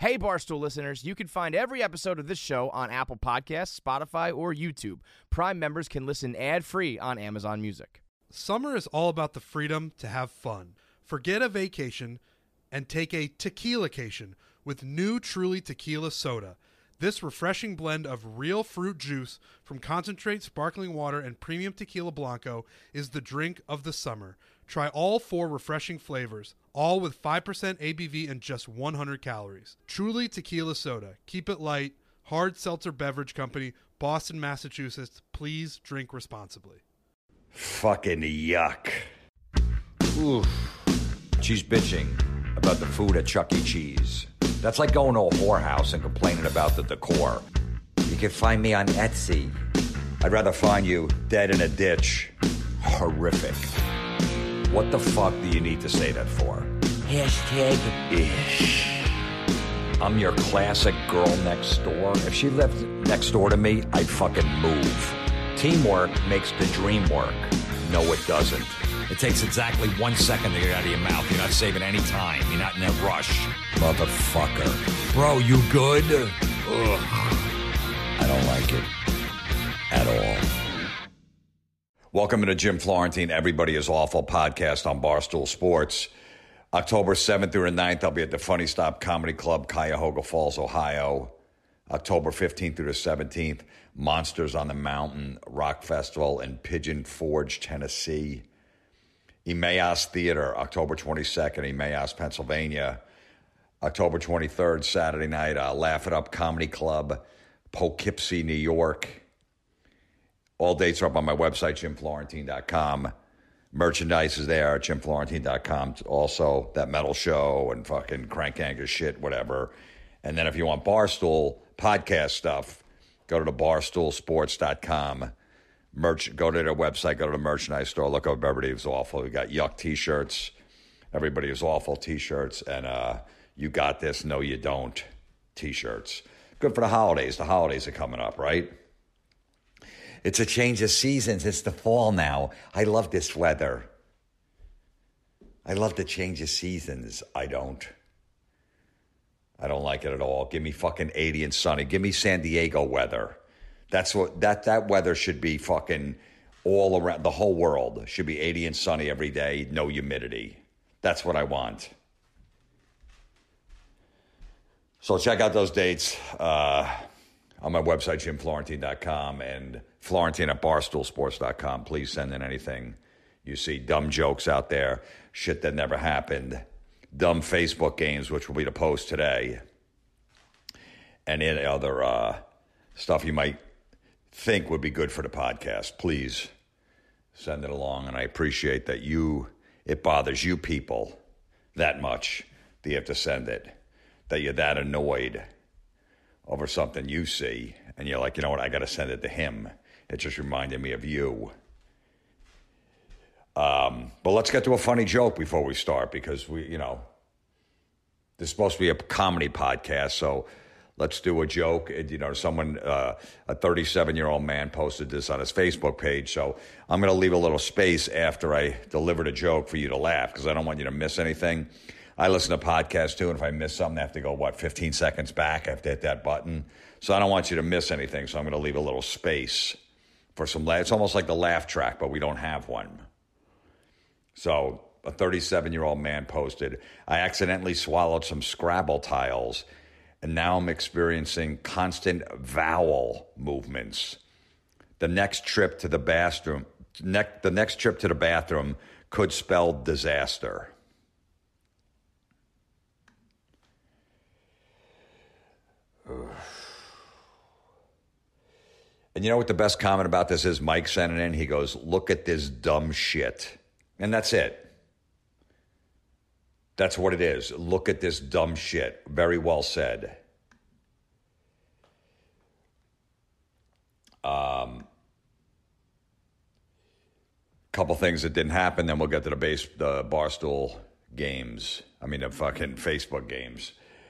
Hey, Barstool listeners, you can find every episode of this show on Apple Podcasts, Spotify, or YouTube. Prime members can listen ad-free on Amazon Music. Summer is all about the freedom to have fun. Forget a vacation and take a tequila-cation with new Truly Tequila Soda. This refreshing blend of real fruit juice from concentrate sparkling water and premium tequila blanco is the drink of the summer. Try all 4 refreshing flavors, all with 5% ABV and just 100 calories. Truly Tequila Soda. Keep it light. Hard Seltzer Beverage Company, Boston, Massachusetts. Please drink responsibly. Fucking yuck. Oof. She's bitching about the food at Chuck E. Cheese. That's like going to a whorehouse and complaining about the decor. You can find me on Etsy. I'd rather find you dead in a ditch. Horrific. What the fuck do you need to say that for? Hashtag ish. I'm your classic girl next door. If she lived next door to me, I'd fucking move. Teamwork makes the dream work. No, it doesn't. It takes exactly 1 second to get out of your mouth. You're not saving any time. You're not in a rush. Motherfucker. Bro, you good? Ugh. I don't like it. At all. Welcome to the Jim Florentine Everybody is Awful podcast on Barstool Sports. October 7th through the 9th, I'll be at the Funny Stop Comedy Club, Cuyahoga Falls, Ohio. October 15th through the 17th, Monsters on the Mountain Rock Festival in Pigeon Forge, Tennessee. Emmaus Theater, October 22nd, Emmaus, Pennsylvania. October 23rd, Saturday night, Laugh It Up Comedy Club, Poughkeepsie, New York. All dates are up on my website, jimflorentine.com. Merchandise is there at jimflorentine.com. Also, that metal show and fucking Crank Angus shit, whatever. And then if you want Barstool podcast stuff, go to the barstoolsports.com. Go to their website, go to the merchandise store, look up Everybody is Awful. We got Yuck t-shirts, Everybody is Awful t-shirts, and You Got This, No You Don't t-shirts. Good for the holidays. The holidays are coming up, right? It's a change of seasons. It's the fall now. I love this weather. I love the change of seasons. I don't like it at all. Give me fucking 80 and sunny. Give me San Diego weather. That's what that weather should be fucking all around. The whole world should be 80 and sunny every day, no humidity. That's what I want. So check out those dates on my website, jimflorentine.com, and Florentine at barstoolsports.com. Please send in anything you see. Dumb jokes out there, shit that never happened, dumb Facebook games, which will be the post today, and any other stuff you might think would be good for the podcast. Please send it along, and I appreciate that it bothers you people that much that you have to send it, that you're that annoyed over something you see, and you're like, you know what, I got to send it to him. It just reminded me of you. But let's get to a funny joke before we start, because this is supposed to be a comedy podcast, so let's do a joke. Someone, a 37-year-old man posted this on his Facebook page, so I'm going to leave a little space after I deliver the joke for you to laugh, because I don't want you to miss anything. I listen to podcasts too, and if I miss something, I have to go, 15 seconds back? I have to hit that button. So I don't want you to miss anything, so I'm going to leave a little space for some laughs. It's almost like the laugh track, but we don't have one. So a 37-year-old man posted, I accidentally swallowed some Scrabble tiles, and now I'm experiencing constant vowel movements. The next trip to the bathroom could spell disaster. And you know what the best comment about this is? Mike sent it in. He goes, look at this dumb shit. And that's it. That's what it is. Look at this dumb shit. Very well said. Couple things that didn't happen, then we'll get to the Barstool games. The fucking Facebook games.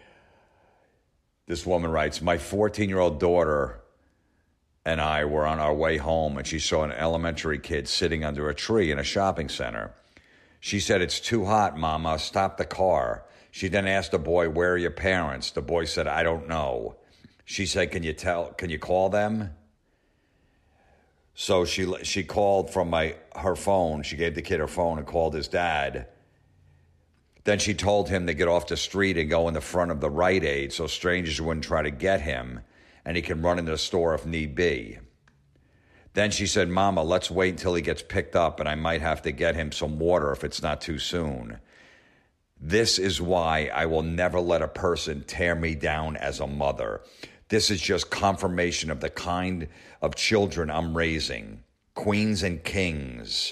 This woman writes, my 14-year-old daughter and I were on our way home, and she saw an elementary kid sitting under a tree in a shopping center. She said, it's too hot, Mama. Stop the car. She then asked the boy, where are your parents? The boy said, I don't know. She said, can you call them? So she called from her phone. She gave the kid her phone and called his dad. Then she told him to get off the street and go in the front of the Rite Aid so strangers wouldn't try to get him and he can run into the store if need be. Then she said, Mama, let's wait until he gets picked up and I might have to get him some water if it's not too soon. This is why I will never let a person tear me down as a mother. This is just confirmation of the kind of children I'm raising. Queens and kings.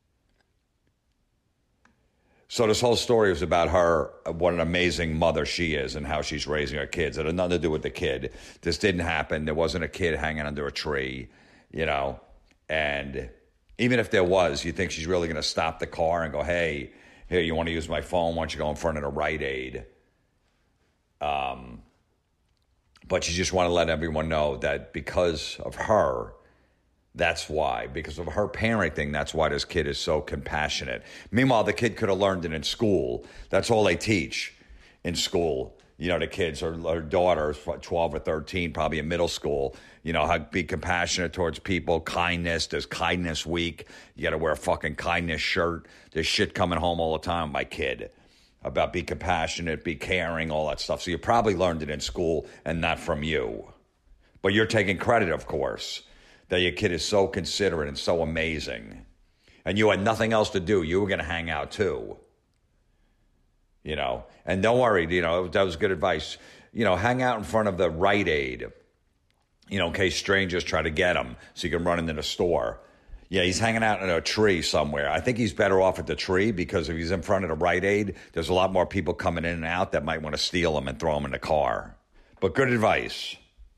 So this whole story was about her, what an amazing mother she is and how she's raising her kids. It had nothing to do with the kid. This didn't happen. There wasn't a kid hanging under a tree, you know. And even if there was, you think she's really going to stop the car and go, hey, here, you want to use my phone? Why don't you go in front of the Rite Aid? But you just want to let everyone know that because of her, that's why. Because of her parenting, that's why this kid is so compassionate. Meanwhile, the kid could have learned it in school. That's all they teach in school. You know, the kids, her daughter's 12 or 13, probably in middle school. You know, how be compassionate towards people, kindness. There's kindness week. You got to wear a fucking kindness shirt. There's shit coming home all the time, my kid, about be compassionate, be caring, all that stuff. So you probably learned it in school and not from you. But you're taking credit, of course, that your kid is so considerate and so amazing. And you had nothing else to do. You were going to hang out too. You know, and don't worry, you know, that was good advice. You know, hang out in front of the Rite Aid, you know, in case strangers try to get him so you can run into the store. Yeah, he's hanging out in a tree somewhere. I think he's better off at the tree because if he's in front of the Rite Aid, there's a lot more people coming in and out that might want to steal him and throw him in the car. But good advice.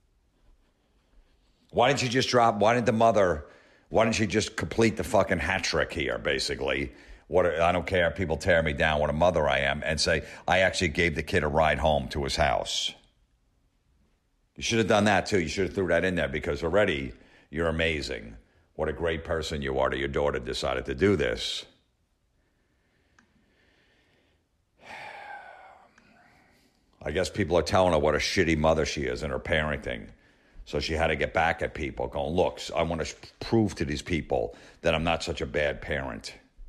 Why didn't you just why didn't you just complete the fucking hat trick here, basically? I don't care if people tear me down, what a mother I am, and say, I actually gave the kid a ride home to his house. You should have done that too. You should have threw that in there because already you're amazing. What a great person you are that your daughter decided to do this. I guess people are telling her what a shitty mother she is in her parenting. So she had to get back at people going, look, I want to prove to these people that I'm not such a bad parent.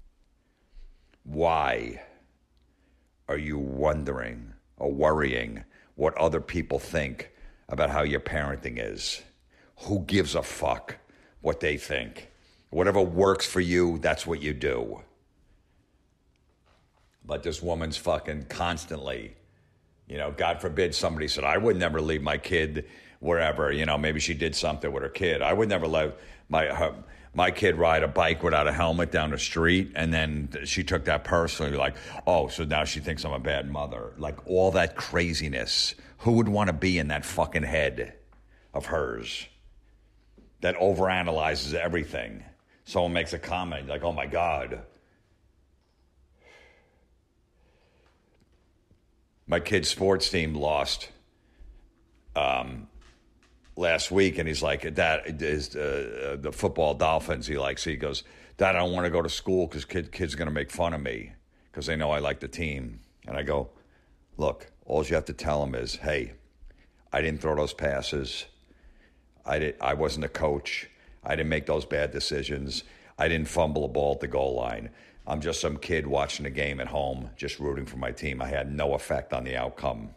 Why are you wondering or worrying what other people think about how your parenting is? Who gives a fuck what they think? Whatever works for you, that's what you do. But this woman's fucking constantly, you know, God forbid somebody said, I would never leave my kid wherever, you know, maybe she did something with her kid. I would never let my kid ride a bike without a helmet down the street, and then she took that personally, like, oh, so now she thinks I'm a bad mother. Like, all that craziness. Who would want to be in that fucking head of hers that overanalyzes everything? Someone makes a comment, like, oh, my God. My kid's sports team lost last week, and he's like, that is the football Dolphins he likes. He goes, Dad, I don't want to go to school because kids are going to make fun of me because they know I like the team. And I go, look, all you have to tell them is, hey, I didn't throw those passes. I wasn't a coach. I didn't make those bad decisions. I didn't fumble a ball at the goal line. I'm just some kid watching the game at home, just rooting for my team. I had no effect on the outcome.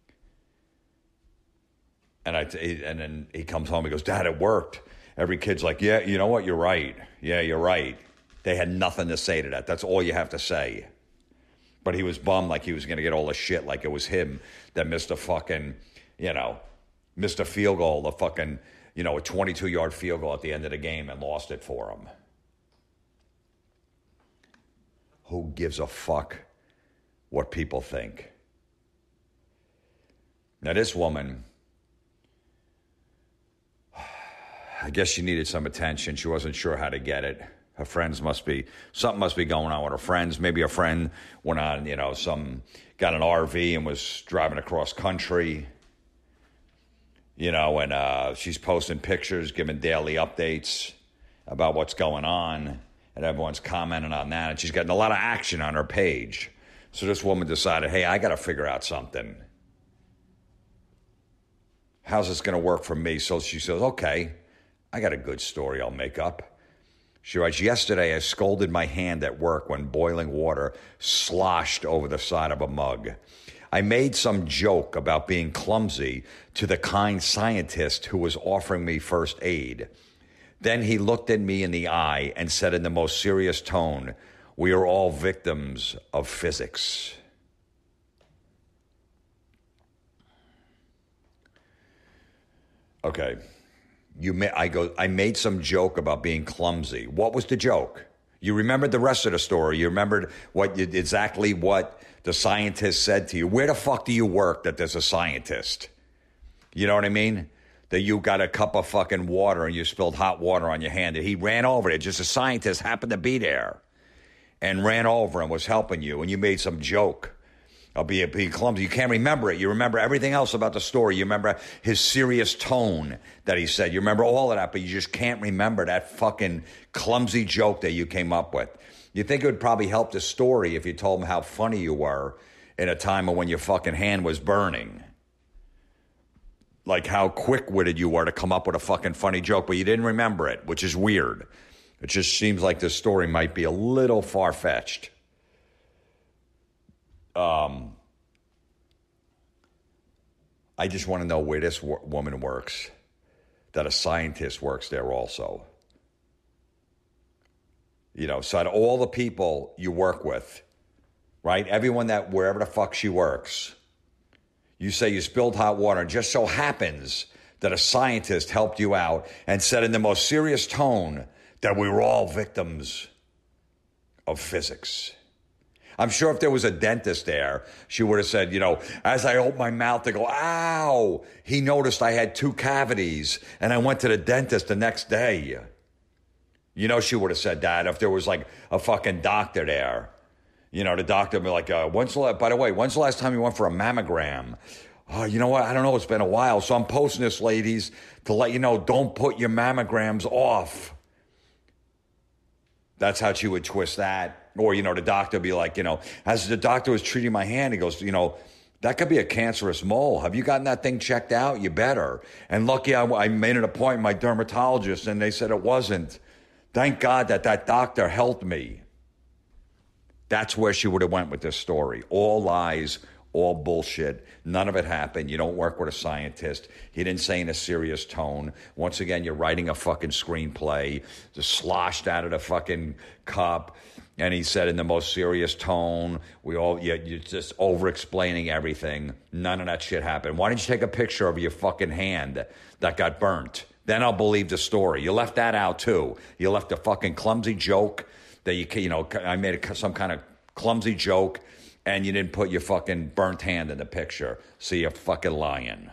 And then he comes home, he goes, Dad, it worked. Every kid's like, yeah, you know what, you're right. Yeah, you're right. They had nothing to say to that. That's all you have to say. But he was bummed like he was going to get all the shit like it was him that missed a fucking, missed a field goal, a fucking, a 22-yard field goal at the end of the game and lost it for him. Who gives a fuck what people think? Now, this woman, I guess she needed some attention. She wasn't sure how to get it. Her friends something must be going on with her friends. Maybe a friend went on, got an RV and was driving across country, and she's posting pictures, giving daily updates about what's going on, and everyone's commenting on that. And she's getting a lot of action on her page. So this woman decided, hey, I got to figure out something. How's this going to work for me? So she says, okay, I got a good story I'll make up. She writes, yesterday I scolded my hand at work when boiling water sloshed over the side of a mug. I made some joke about being clumsy to the kind scientist who was offering me first aid. Then he looked at me in the eye and said in the most serious tone, we are all victims of physics. Okay. I made some joke about being clumsy. What was the joke? You remembered the rest of the story. You remembered exactly what the scientist said to you. Where the fuck do you work that there's a scientist? You know what I mean? That you got a cup of fucking water and you spilled hot water on your hand. And he ran over it. Just a scientist happened to be there and ran over and was helping you. And you made some joke of being clumsy. You can't remember it. You remember everything else about the story. You remember his serious tone that he said. You remember all of that, but you just can't remember that fucking clumsy joke that you came up with. You think it would probably help the story if you told him how funny you were in a time when your fucking hand was burning. Like how quick-witted you were to come up with a fucking funny joke, but you didn't remember it, which is weird. It just seems like this story might be a little far-fetched. I just want to know where this woman works, that a scientist works there also. You know, so out of all the people you work with, right, everyone that wherever the fuck she works, you say you spilled hot water, and just so happens that a scientist helped you out and said in the most serious tone that we were all victims of physics. I'm sure if there was a dentist there, she would have said, you know, as I opened my mouth to go, ow, he noticed I had 2 cavities and I went to the dentist the next day. You know, she would have said that if there was like a fucking doctor there. You know, the doctor would be like, by the way, when's the last time you went for a mammogram? Oh, you know what? I don't know. It's been a while. So I'm posting this, ladies, to let you know, don't put your mammograms off. That's how she would twist that. Or, you know, the doctor would be like, you know, as the doctor was treating my hand, he goes, you know, that could be a cancerous mole. Have you gotten that thing checked out? You better. And lucky I made an appointment with my dermatologist, and they said it wasn't. Thank God that doctor helped me. That's where she would have went with this story. All lies, all bullshit. None of it happened. You don't work with a scientist. He didn't say in a serious tone. Once again, you're writing a fucking screenplay, just sloshed out of the fucking cup. And he said in the most serious tone, you're just over-explaining everything. None of that shit happened. Why didn't you take a picture of your fucking hand that got burnt? Then I'll believe the story. You left that out, too. You left a fucking clumsy joke that I made some kind of clumsy joke, and you didn't put your fucking burnt hand in the picture. So you're fucking lying.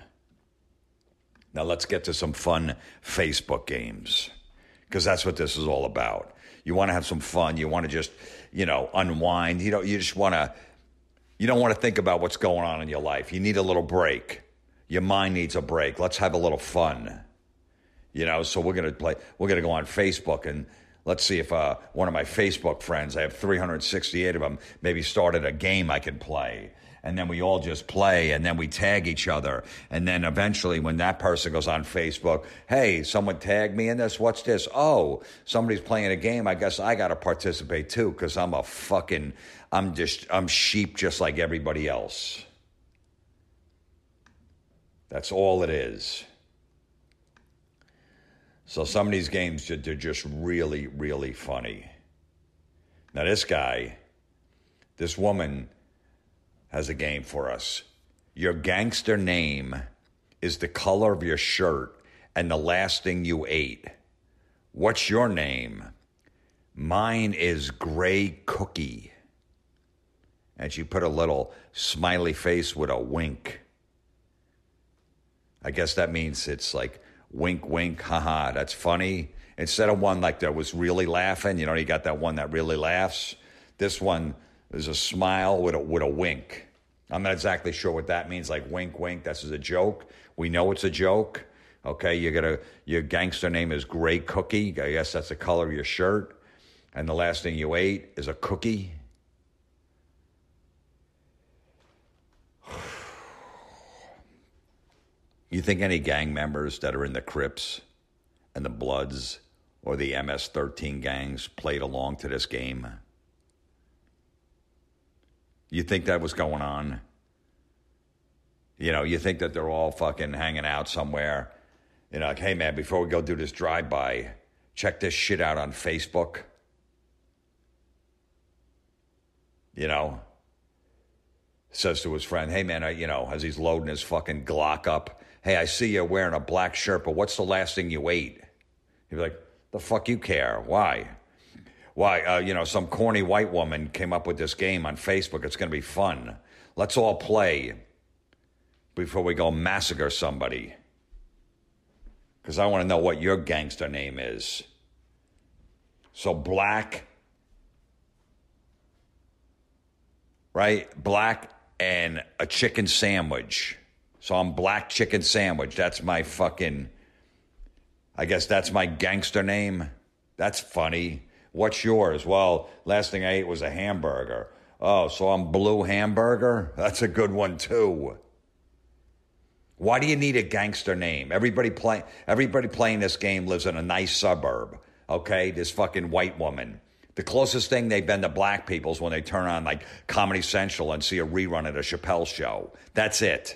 Now let's get to some fun Facebook games, because that's what this is all about. You want to have some fun. You want to just, you know, unwind. You don't want to think about what's going on in your life. You need a little break. Your mind needs a break. Let's have a little fun. You know, so we're going to go on Facebook, and let's see if one of my Facebook friends, I have 368 of them, maybe started a game I can play. And then we all just play, and then we tag each other. And then eventually when that person goes on Facebook, hey, someone tagged me in this. What's this? Oh, somebody's playing a game. I guess I got to participate too, because I'm sheep just like everybody else. That's all it is. So some of these games, they're just really, really funny. Now this woman has a game for us. Your gangster name is the color of your shirt and the last thing you ate. What's your name? Mine is Gray Cookie. And she put a little smiley face with a wink. I guess that means it's like wink, wink, haha, that's funny. Instead of one like that was really laughing, you know, you got that one that really laughs. This one is a smile with a wink. I'm not exactly sure what that means, like wink, wink, that's a joke. We know it's a joke. Okay, your gangster name is Gray Cookie. I guess that's the color of your shirt. And the last thing you ate is a cookie. You think any gang members that are in the Crips and the Bloods or the MS-13 gangs played along to this game? You think that was going on? You know, you think that they're all fucking hanging out somewhere. You know, like, hey, man, before we go do this drive-by, check this shit out on Facebook. You know? Says to his friend, hey, man, as he's loading his fucking Glock up, hey, I see you wearing a black shirt, but what's the last thing you ate? He'd be like, the fuck you care? Why? Some corny white woman came up with this game on Facebook. It's going to be fun. Let's all play before we go massacre somebody. Because I want to know what your gangster name is. So black, right? Black and a chicken sandwich. So I'm Black Chicken Sandwich. That's my fucking, I guess that's my gangster name. That's funny. What's yours? Well, last thing I ate was a hamburger. Oh, so I'm Blue Hamburger? That's a good one too. Why do you need a gangster name? Everybody playing this game lives in a nice suburb, okay? This fucking white woman. The closest thing they've been to black people is when they turn on like Comedy Central and see a rerun of the Chappelle Show. That's it.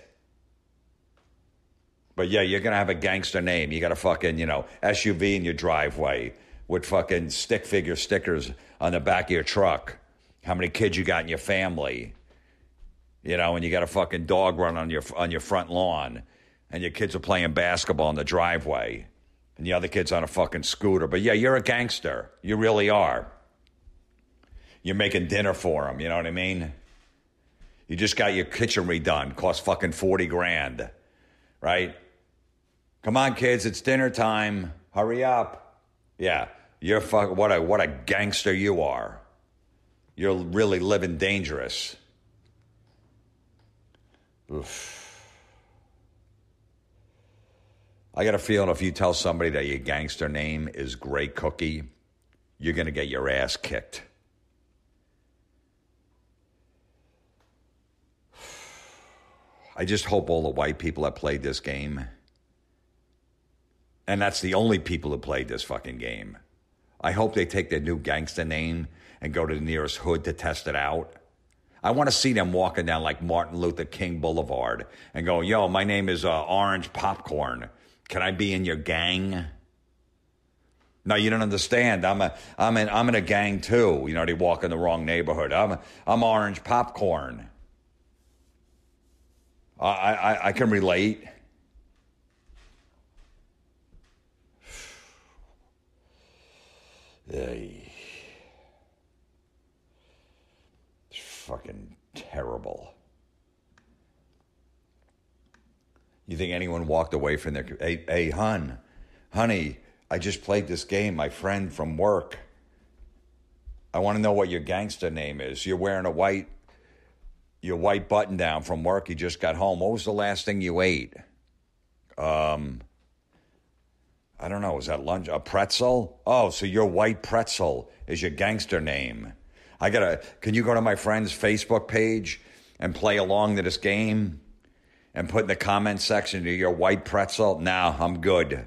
But yeah, you're going to have a gangster name. You got a fucking, SUV in your driveway with fucking stick figure stickers on the back of your truck. How many kids you got in your family? And you got a fucking dog run on your front lawn. And your kids are playing basketball in the driveway. And the other kid's on a fucking scooter. But yeah, you're a gangster. You really are. You're making dinner for them, you know what I mean? You just got your kitchen redone. Cost fucking $40,000, right? Come on, kids, it's dinner time. Hurry up. Yeah, you're what a gangster you are. You're really living dangerous. Oof. I got a feeling if you tell somebody that your gangster name is Grey Cookie, you're going to get your ass kicked. I just hope all the white people that played this game, and that's the only people who played this fucking game, I hope they take their new gangster name and go to the nearest hood to test it out. I want to see them walking down like Martin Luther King Boulevard and go, yo, my name is Orange Popcorn. Can I be in your gang? No, you don't understand. I'm in a gang too. They walk in the wrong neighborhood. I'm Orange Popcorn. I can relate. It's fucking terrible. You think anyone walked away from their... Hey, honey, I just played this game. My friend from work. I want to know what your gangster name is. You're wearing your white button down from work. You just got home. What was the last thing you ate? I don't know. Was that lunch? A pretzel? Oh, so your White Pretzel is your gangster name. Can you go to my friend's Facebook page and play along to this game and put in the comment section, your White Pretzel? No, I'm good.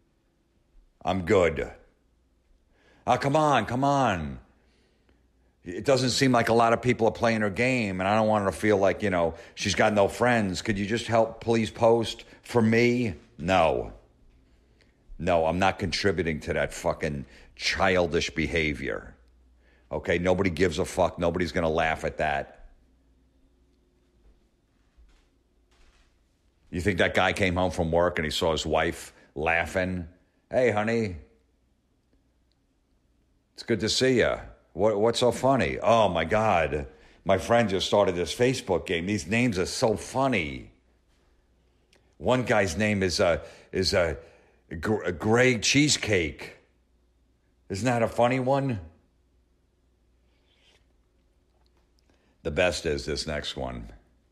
Oh, come on. It doesn't seem like a lot of people are playing her game, and I don't want her to feel like, she's got no friends. Could you just please post for me? No, I'm not contributing to that fucking childish behavior. Okay, nobody gives a fuck. Nobody's going to laugh at that. You think that guy came home from work and he saw his wife laughing? Hey, honey, it's good to see you. What's so funny? Oh, my God. My friend just started this Facebook game. These names are so funny. One guy's name is a Grey Cheesecake. Isn't that a funny one? The best is this next one.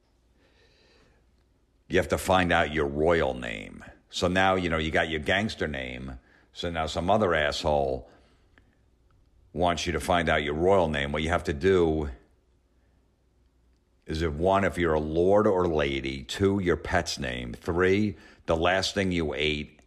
You have to find out your royal name. So now, you got your gangster name. So now some other asshole wants you to find out your royal name. What you have to do is it 1, if you're a lord or lady, 2, your pet's name, 3, the last thing you ate,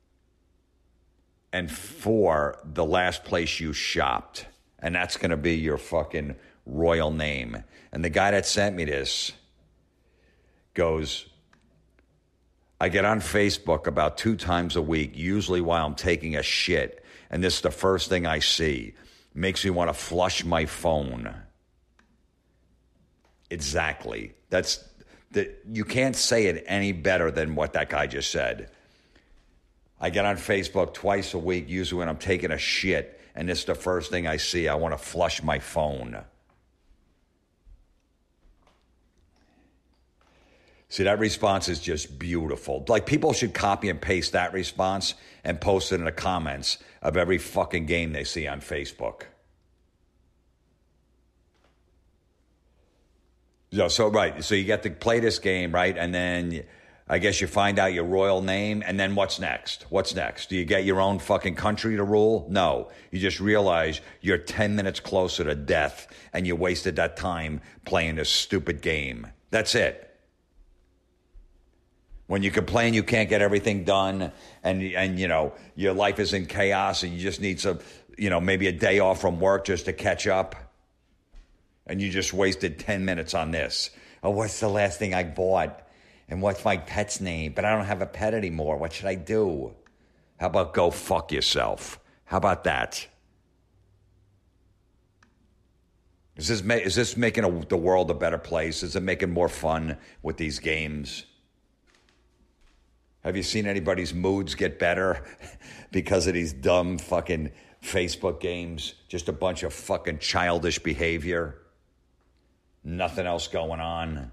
and 4, the last place you shopped. And that's going to be your fucking royal name. And the guy that sent me this goes, I get on Facebook about 2 times a week, usually while I'm taking a shit, and this is the first thing I see. Makes me want to flush my phone. Exactly. You can't say it any better than what that guy just said. I get on Facebook twice a week, usually when I'm taking a shit, and this is the first thing I see. I want to flush my phone. See, that response is just beautiful. Like, people should copy and paste that response and post it in the comments of every fucking game they see on Facebook. So right. So you get to play this game, right? And then I guess you find out your royal name. And then what's next? What's next? Do you get your own fucking country to rule? No. You just realize you're 10 minutes closer to death and you wasted that time playing this stupid game. That's it. When you complain you can't get everything done and you know, your life is in chaos and you just need some, you know, maybe a day off from work just to catch up. And you just wasted 10 minutes on this. Oh, what's the last thing I bought? And what's my pet's name? But I don't have a pet anymore. What should I do? How about go fuck yourself? How about that? Is this making the world a better place? Is it making more fun with these games? Have you seen anybody's moods get better because of these dumb fucking Facebook games? Just a bunch of fucking childish behavior. Nothing else going on.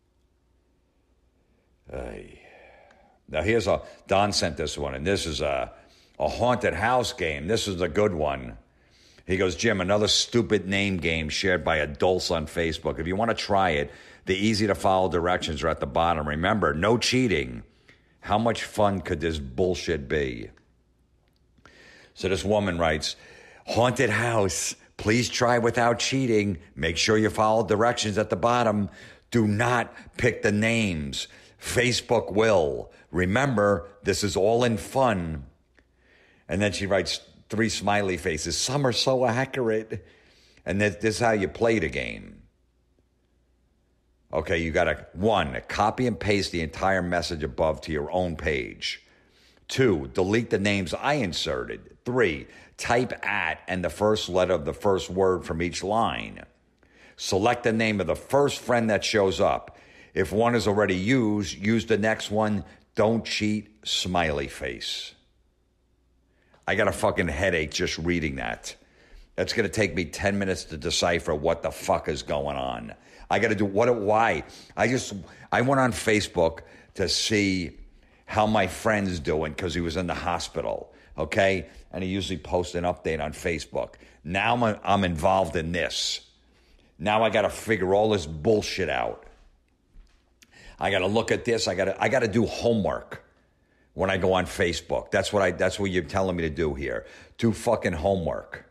Now Don sent this one, and this is a haunted house game. This is a good one. He goes, Jim, another stupid name game shared by adults on Facebook. If you want to try it, the easy to follow directions are at the bottom. Remember, no cheating. How much fun could this bullshit be? So this woman writes, haunted house. Please try without cheating. Make sure you follow directions at the bottom. Do not pick the names. Facebook will. Remember, this is all in fun. And then she writes 3 smiley faces. Some are so accurate. And this is how you play the game. Okay, you got to, 1, copy and paste the entire message above to your own page. 2, delete the names I inserted. 3, type at and the first letter of the first word from each line. Select the name of the first friend that shows up. If one is already used, use the next one. Don't cheat, smiley face. I got a fucking headache just reading that. That's going to take me 10 minutes to decipher what the fuck is going on. I got to do why? I went on Facebook to see how my friend's doing because he was in the hospital, okay? And he usually posts an update on Facebook. Now I'm involved in this. Now I got to figure all this bullshit out. I got to look at this. I got to do homework when I go on Facebook. That's what you're telling me to do here. Do fucking homework.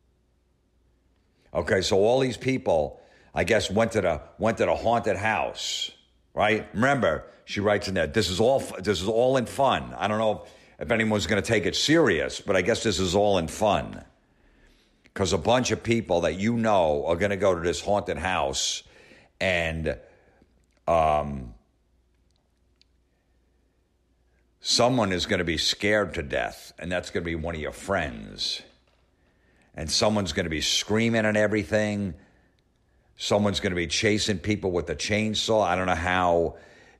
Okay, so all these people, I guess, went to the haunted house, right? Remember, she writes in there, this is all in fun. I don't know if anyone's going to take it serious, but I guess this is all in fun. Because a bunch of people that you know are going to go to this haunted house and someone is going to be scared to death, and that's going to be one of your friends. And someone's going to be screaming and everything. Someone's going to be chasing people with a chainsaw. I don't know how,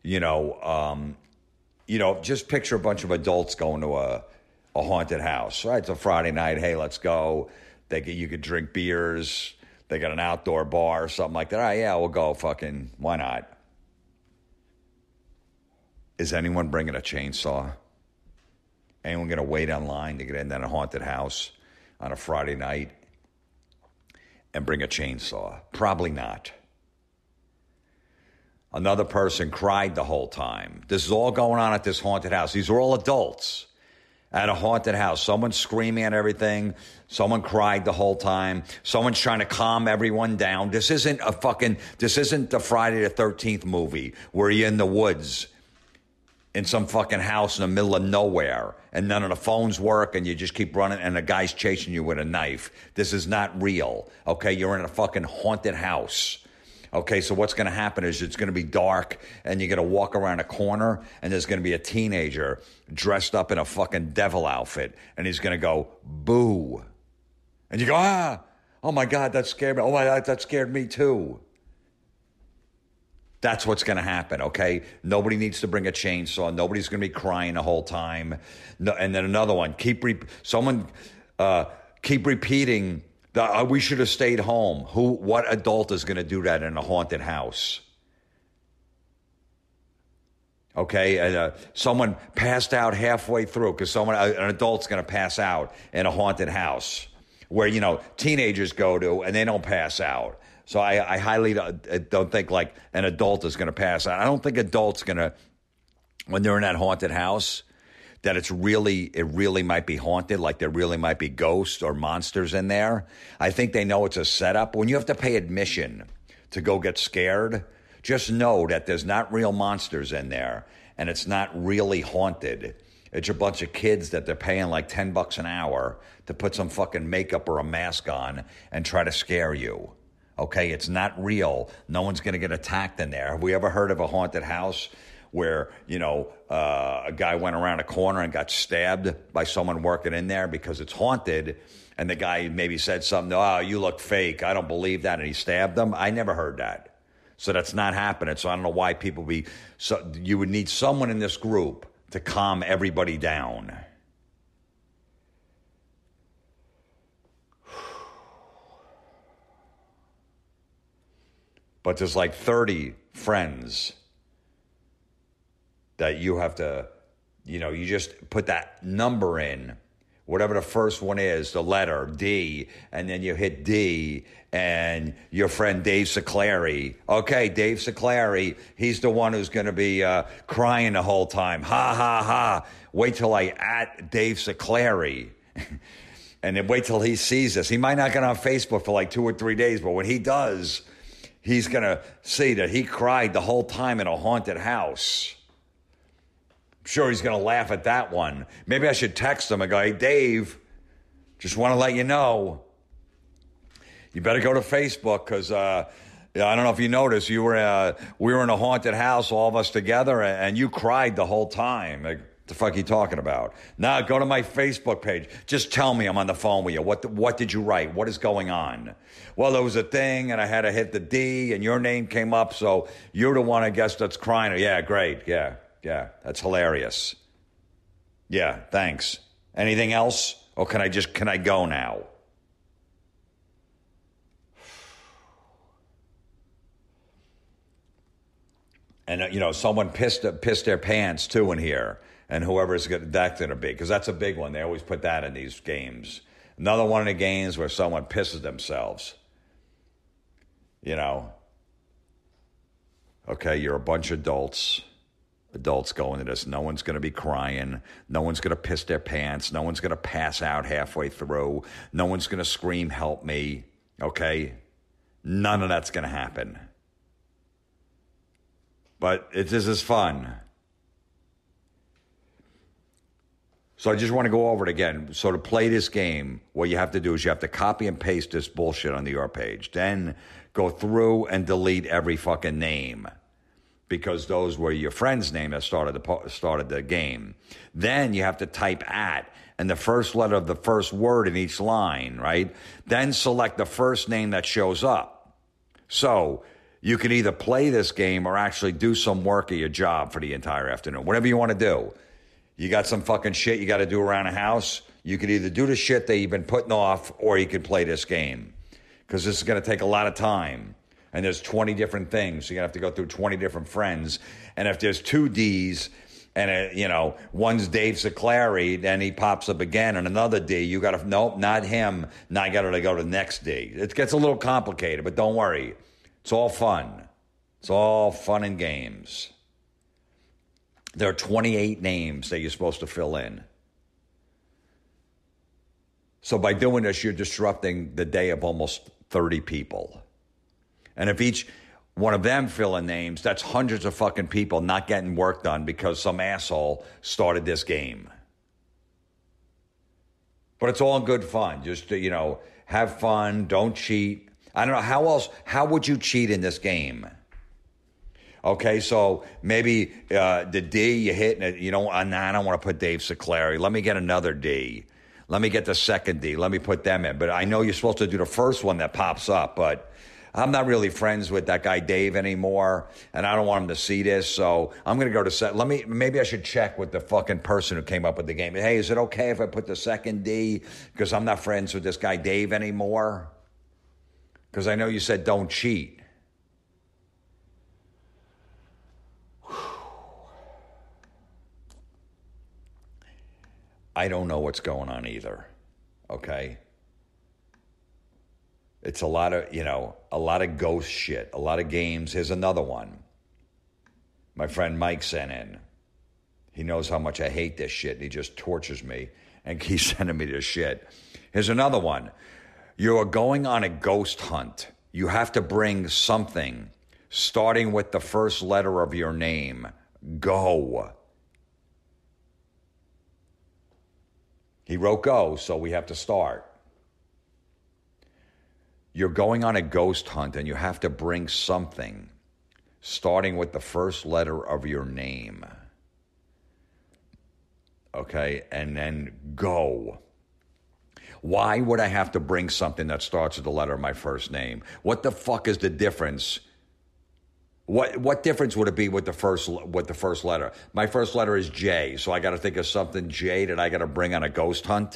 just picture a bunch of adults going to a haunted house, right? It's a Friday night. Hey, let's go. You could drink beers. They got an outdoor bar or something like that. All right, yeah, we'll go. Fucking, why not? Is anyone bringing a chainsaw? Anyone going to wait online to get in that haunted house on a Friday night and bring a chainsaw? Probably not. Another person cried the whole time. This is all going on at this haunted house. These are all adults. at a haunted house. Someone's screaming at everything. Someone cried the whole time. Someone's trying to calm everyone down. This isn't the Friday the 13th movie where you're in the woods in some fucking house in the middle of nowhere and none of the phones work and you just keep running and the guy's chasing you with a knife. This is not real, okay? You're in a fucking haunted house. Okay, so what's going to happen is it's going to be dark and you're going to walk around a corner and there's going to be a teenager dressed up in a fucking devil outfit and he's going to go, boo. And you go, ah, oh my God, that scared me. Oh my God, that scared me too. That's what's going to happen, okay? Nobody needs to bring a chainsaw. Nobody's going to be crying the whole time. No, and then another one, keep repeating, we should have stayed home. What adult is going to do that in a haunted house? Okay, and someone passed out halfway through because an adult's going to pass out in a haunted house where, teenagers go to and they don't pass out. So I highly don't think like an adult is going to pass out. I don't think adults going to, when they're in that haunted house, that it really might be haunted, like there really might be ghosts or monsters in there. I think they know it's a setup. When you have to pay admission to go get scared, just know that there's not real monsters in there and it's not really haunted. It's a bunch of kids that they're paying like $10 an hour to put some fucking makeup or a mask on and try to scare you. Okay, it's not real. No one's going to get attacked in there. Have we ever heard of a haunted house where, a guy went around a corner and got stabbed by someone working in there because it's haunted, and the guy maybe said something, oh, you look fake, I don't believe that, and he stabbed them? I never heard that. So that's not happening. So I don't know why you would need someone in this group to calm everybody down. But there's like 30 friends that you have to, you just put that number in, whatever the first one is, the letter D, and then you hit D, and your friend Dave Siclari. Okay, Dave Siclari, he's the one who's going to be crying the whole time. Ha, ha, ha. Wait till I at Dave Siclari. And then wait till he sees this. He might not get on Facebook for like 2 or 3 days, but when he does, he's going to see that he cried the whole time in a haunted house. I'm sure he's going to laugh at that one. Maybe I should text him and go, hey, Dave, just want to let you know, you better go to Facebook because I don't know if you noticed, we were in a haunted house, all of us together, and you cried the whole time. Like, what the fuck are you talking about? Now go to my Facebook page. Just tell me I'm on the phone with you. What did you write? What is going on? Well, there was a thing, and I had to hit the D, and your name came up, so you're the one, I guess, that's crying. Yeah, great. Yeah, that's hilarious. Yeah, thanks. Anything else? Or can I go now? And, someone pissed their pants, too, in here. And whoever's that's going to be, because that's a big one. They always put that in these games. Another one of the games where someone pisses themselves. Okay, you're a bunch of adults going to this. No one's going to be crying. No one's going to piss their pants. No one's going to pass out halfway through. No one's going to scream, help me. Okay? None of that's going to happen. But this is fun. So I just want to go over it again. So to play this game, what you have to do is you have to copy and paste this bullshit onto your page. Then go through and delete every fucking name, because those were your friend's name that started the game. Then you have to type at and the first letter of the first word in each line, right? Then select the first name that shows up. So you can either play this game or actually do some work at your job for the entire afternoon. Whatever you want to do. You got some fucking shit you got to do around the house. You could either do the shit that you've been putting off, or you could play this game, because this is going to take a lot of time. And there's 20 different things. So you're going to have to go through 20 different friends. And if there's 2 Ds and, one's Dave Siclari, then he pops up again, and another D, you got to, nope, not him. Now I got to go to the next D. It gets a little complicated, but don't worry. It's all fun. It's all fun and games. There are 28 names that you're supposed to fill in. So by doing this, you're disrupting the day of almost 30 people. And if each one of them fill in names, that's hundreds of fucking people not getting work done because some asshole started this game. But it's all in good fun. Just, have fun, don't cheat. I don't know, how would you cheat in this game? Okay, so maybe the D you hit, and I don't want to put Dave Siclari. Let me get another D. Let me get the second D. Let me put them in. But I know you're supposed to do the first one that pops up, but I'm not really friends with that guy Dave anymore, and I don't want him to see this, so I'm going to go to maybe I should check with the fucking person who came up with the game. Hey, is it okay if I put the second D because I'm not friends with this guy Dave anymore? Because I know you said don't cheat. I don't know what's going on either, okay? It's a lot of ghost shit, a lot of games. Here's another one. My friend Mike sent in. He knows how much I hate this shit, and he just tortures me and keeps sending me this shit. Here's another one. You are going on a ghost hunt. You have to bring something starting with the first letter of your name. Go. He wrote go, so we have to start. You're going on a ghost hunt and you have to bring something starting with the first letter of your name. Okay, and then go. Why would I have to bring something that starts with the letter of my first name? What the fuck is the difference? What difference would it be with the first letter? My first letter is J, so I got to think of something J that I got to bring on a ghost hunt?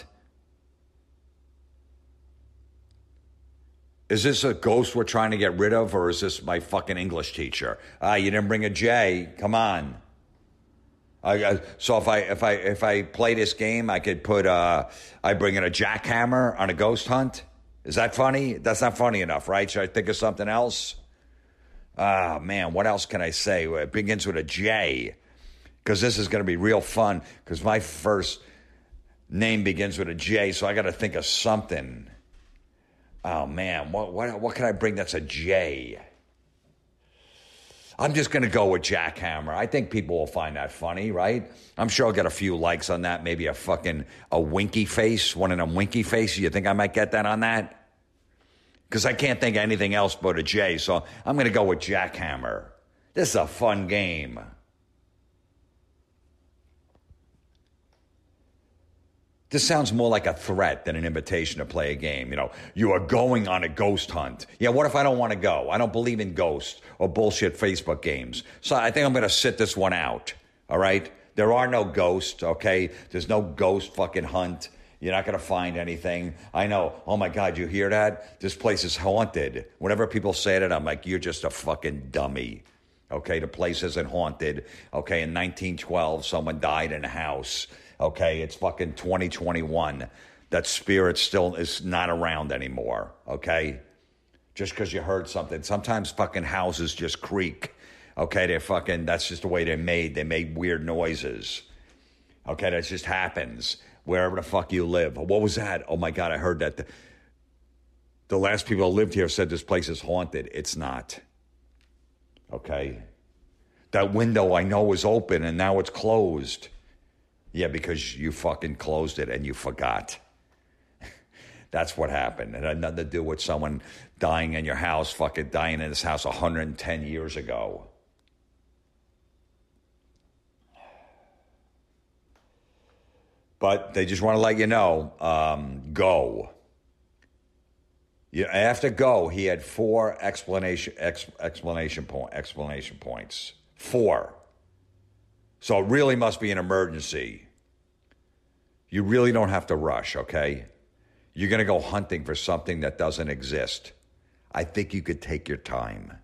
Is this a ghost we're trying to get rid of, or is this my fucking English teacher? You didn't bring a J. Come on. So if I play this game, I could put I bring in a jackhammer on a ghost hunt. Is that funny? That's not funny enough, right? Should I think of something else? Man, what else can I say? It begins with a J, because this is going to be real fun, because my first name begins with a J, so I got to think of something. Oh, man, what can I bring that's a J? I'm just going to go with jackhammer. I think people will find that funny, right? I'm sure I'll get a few likes on that, maybe a winky face, one of them winky faces. You think I might get that on that? Because I can't think of anything else but a J, so I'm going to go with jackhammer. This is a fun game. This sounds more like a threat than an invitation to play a game. You are going on a ghost hunt. Yeah, what if I don't want to go? I don't believe in ghosts or bullshit Facebook games. So I think I'm going to sit this one out, all right? There are no ghosts, okay? There's no ghost fucking hunt. You're not going to find anything. I know. Oh, my God, you hear that? This place is haunted. Whenever people say that, I'm like, you're just a fucking dummy. Okay, the place isn't haunted. Okay, in 1912, someone died in a house. Okay, it's fucking 2021. That spirit still is not around anymore. Okay? Just because you heard something. Sometimes fucking houses just creak. Okay, that's just the way they're made. They make weird noises. Okay, that just happens. Wherever the fuck you live. What was that? Oh, my God, I heard that. The last people who lived here said this place is haunted. It's not. Okay? That window I know is open and now it's closed. Yeah, because you fucking closed it and you forgot. That's what happened. It had nothing to do with someone dying in your house, fucking dying in this house 110 years ago. But they just want to let you know, go. After go, he had 4 explanation points. 4. So it really must be an emergency. You really don't have to rush, okay? You're going to go hunting for something that doesn't exist. I think you could take your time.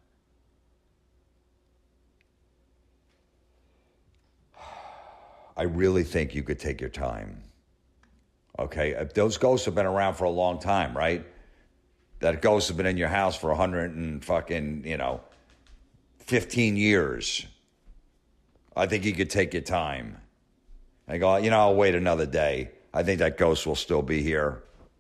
I really think you could take your time. Okay? Those ghosts have been around for a long time, right? That ghosts have been in your house for 15 years. I think you could take your time. I go, I'll wait another day. I think that ghost will still be here.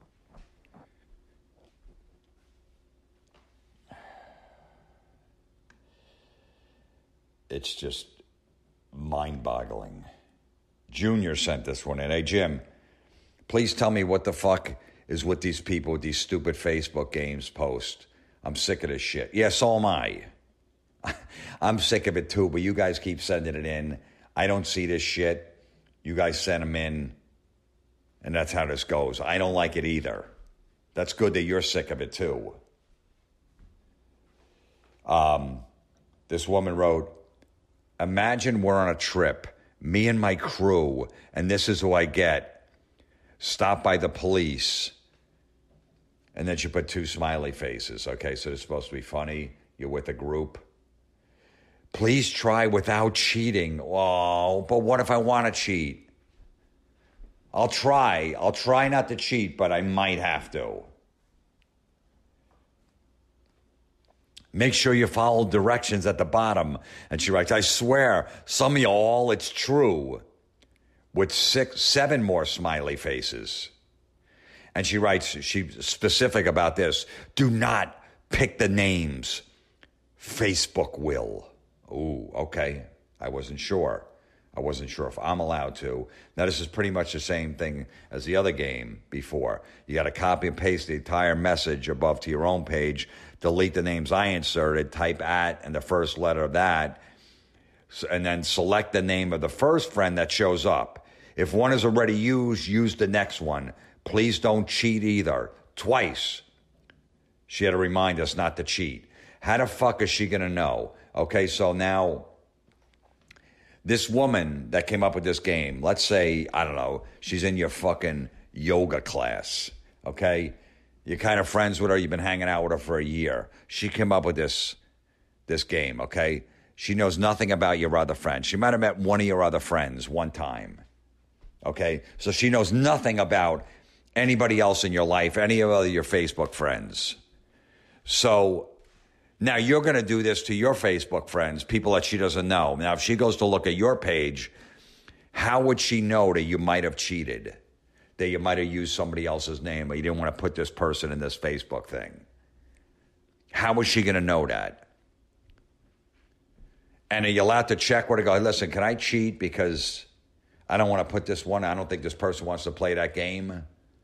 it's just mind-boggling. Junior sent this one in. Hey, Jim, please tell me what the fuck is with these people with these stupid Facebook games post. I'm sick of this shit. Yeah, so am I. I'm sick of it too, but you guys keep sending it in. I don't see this shit. You guys send them in, and that's how this goes. I don't like it either. That's good that you're sick of it too. This woman wrote, imagine we're on a trip, me and my crew, and this is who I get. Stopped by the police. And then she put 2 smiley faces. Okay, so it's supposed to be funny. You're with a group. Please try without cheating. Oh, but what if I want to cheat? I'll try. I'll try not to cheat, but I might have to. Make sure you follow directions at the bottom. And she writes, I swear, some of y'all, it's true. With 7 more smiley faces. And she writes, she's specific about this. Do not pick the names. Facebook will. Ooh, okay. I wasn't sure. I wasn't sure if I'm allowed to. Now, this is pretty much the same thing as the other game before. You got to copy and paste the entire message above to your own page, delete the names I inserted, type at and the first letter of that, and then select the name of the first friend that shows up. If one is already used, use the next one. Please don't cheat either. Twice. She had to remind us not to cheat. How the fuck is she going to know? Okay, so now this woman that came up with this game, let's say, I don't know, she's in your fucking yoga class, okay? You're kind of friends with her. You've been hanging out with her for a year. She came up with this game, okay? She knows nothing about your other friends. She might have met one of your other friends one time, okay? So she knows nothing about anybody else in your life, any of your Facebook friends. So now you're going to do this to your Facebook friends, people that she doesn't know. Now, if she goes to look at your page, how would she know that you might have cheated? That you might have used somebody else's name or you didn't want to put this person in this Facebook thing? How was she going to know that? And are you allowed to check where to go? Listen, can I cheat because I don't want to put this one? I don't think this person wants to play that game.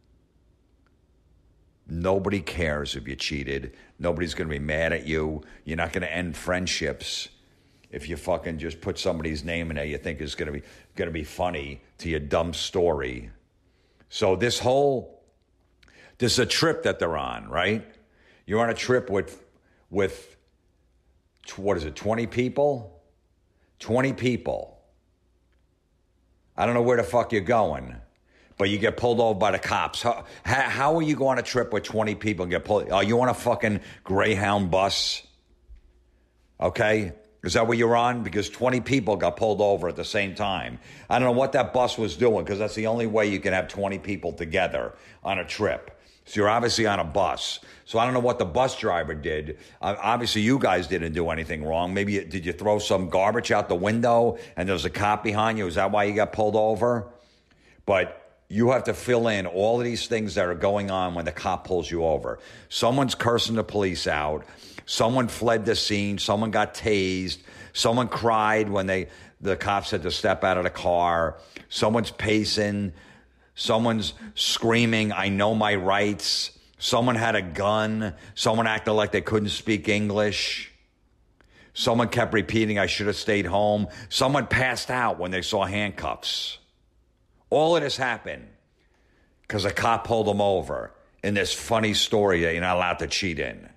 Nobody cares if you cheated. Nobody's going to be mad at you. You're not going to end friendships if you fucking just put somebody's name in there you think is going to be funny to your dumb story. So this is a trip that they're on, right? You're on a trip with what is it, 20 people? 20 people. I don't know where the fuck you're going. But you get pulled over by the cops. How are you going on a trip with 20 people and get pulled? Are you on a fucking Greyhound bus? Okay? Is that what you're on? Because 20 people got pulled over at the same time. I don't know what that bus was doing because that's the only way you can have 20 people together on a trip. So you're obviously on a bus. So I don't know what the bus driver did. Obviously, you guys didn't do anything wrong. Maybe did you throw some garbage out the window and there was a cop behind you? Is that why you got pulled over? But you have to fill in all of these things that are going on when the cop pulls you over. Someone's cursing the police out. Someone fled the scene. Someone got tased. Someone cried when the cops had to step out of the car. Someone's pacing. Someone's screaming, I know my rights. Someone had a gun. Someone acted like they couldn't speak English. Someone kept repeating, I should have stayed home. Someone passed out when they saw handcuffs. All of this happened because a cop pulled them over in this funny story that you're not allowed to cheat in.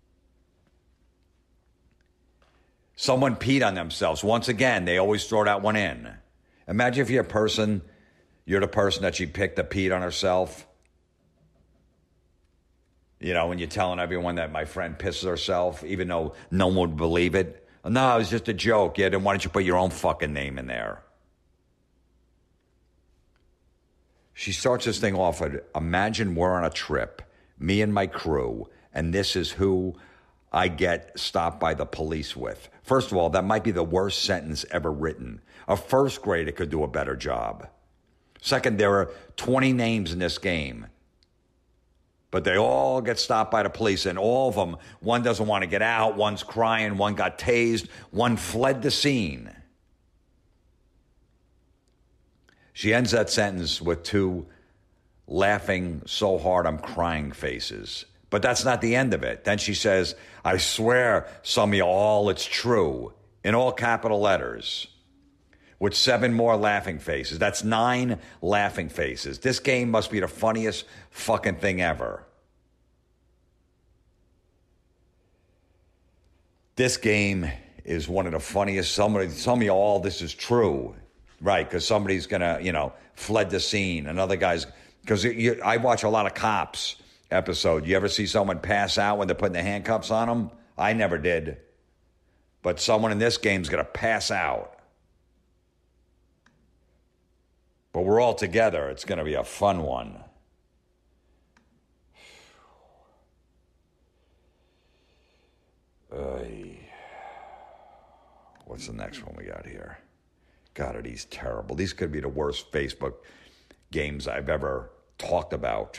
Someone peed on themselves. Once again, they always throw that one in. Imagine if you're the person that she picked that peed on herself. You know, when you're telling everyone that my friend pisses herself, even though no one would believe it. No, it was just a joke. Yeah, then why don't you put your own fucking name in there? She starts this thing off with, imagine we're on a trip, me and my crew, and this is who I get stopped by the police with. First of all, that might be the worst sentence ever written. A first grader could do a better job. Second, there are 20 names in this game. But they all get stopped by the police, and all of them, one doesn't want to get out, one's crying, one got tased, one fled the scene. She ends that sentence with 2 laughing so hard I'm crying faces. But that's not the end of it. Then she says, I swear, some of you all, it's true, in all capital letters, with 7 more laughing faces. That's 9 laughing faces. This game must be the funniest fucking thing ever. This game is one of the funniest. Some of you all, this is true. Right, because somebody's going to, fled the scene. Another guy's, because I watch a lot of Cops episode. You ever see someone pass out when they're putting the handcuffs on them? I never did. But someone in this game's going to pass out. But we're all together. It's going to be a fun one. What's the next one we got here? God, are these terrible. These could be the worst Facebook games I've ever talked about.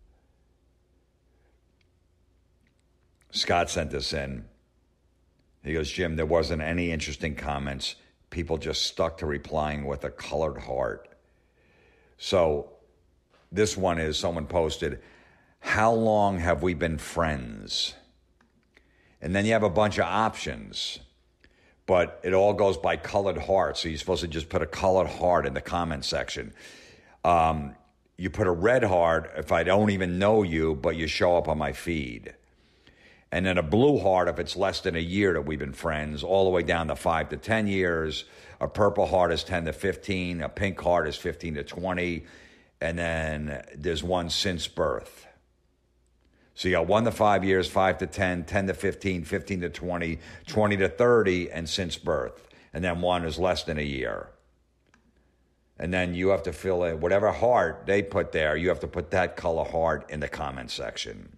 Scott sent this in. He goes, Jim, there wasn't any interesting comments. People just stuck to replying with a colored heart. So this one is someone posted, how long have we been friends? And then you have a bunch of options. But it all goes by colored heart. So you're supposed to just put a colored heart in the comment section. You put a red heart if I don't even know you, but you show up on my feed. And then a blue heart if it's less than a year that we've been friends, all the way down to 5 to 10 years. A purple heart is 10 to 15. A pink heart is 15 to 20. And then there's one since birth. So you got 1 to 5 years, 5 to 10, 10 to 15, 15 to 20, 20 to 30, and since birth. And then one is less than a year. And then you have to fill in whatever heart they put there, you have to put that color heart in the comment section.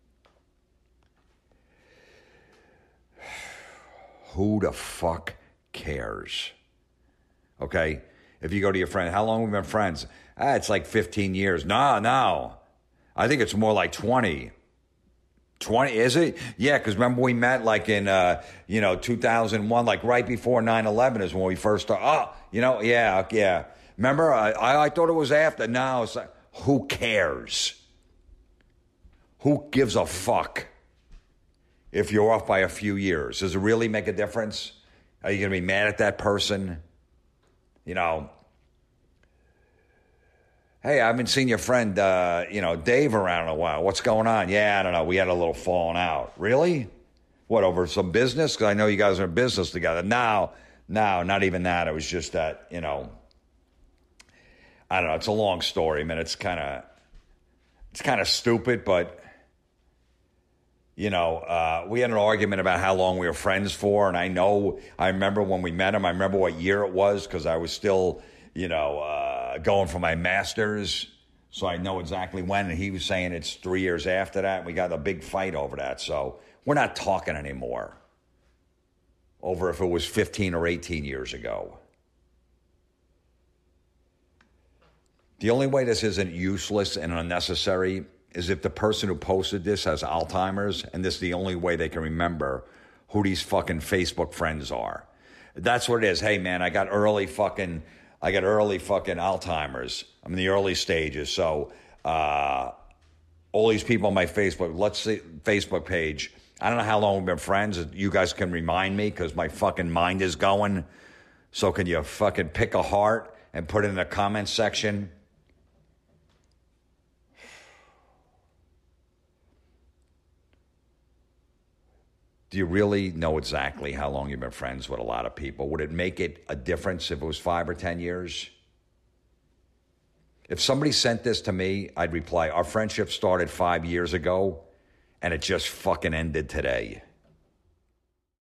Who the fuck cares? Okay? If you go to your friend, how long have we been friends? It's like 15 years. No. I think it's more like 20. 20, is it? Yeah, because remember we met like in, 2001, like right before 9/11 is when we first started. Yeah. Remember, I thought it was after. No, it's like, who cares? Who gives a fuck if you're off by a few years? Does it really make a difference? Are you going to be mad at that person? Hey, I haven't seen your friend, Dave around in a while. What's going on? Yeah, I don't know. We had a little falling out. Really? What, over some business? Because I know you guys are in business together. No, not even that. It was just that, I don't know. It's a long story, man. It's kind of stupid, but, we had an argument about how long we were friends for. And I remember when we met him. I remember what year it was because I was still, going for my master's, so I know exactly when. And he was saying it's 3 years after that. And we got a big fight over that. So we're not talking anymore over if it was 15 or 18 years ago. The only way this isn't useless and unnecessary is if the person who posted this has Alzheimer's, and this is the only way they can remember who these fucking Facebook friends are. That's what it is. Hey, man, I got early fucking Alzheimer's. I'm in the early stages. So all these people on my Facebook page, I don't know how long we've been friends. You guys can remind me because my fucking mind is going. So can you fucking pick a heart and put it in the comment section? Do you really know exactly how long you've been friends with a lot of people? Would it make it a difference if it was 5 or 10 years? If somebody sent this to me, I'd reply, our friendship started 5 years ago, and it just fucking ended today.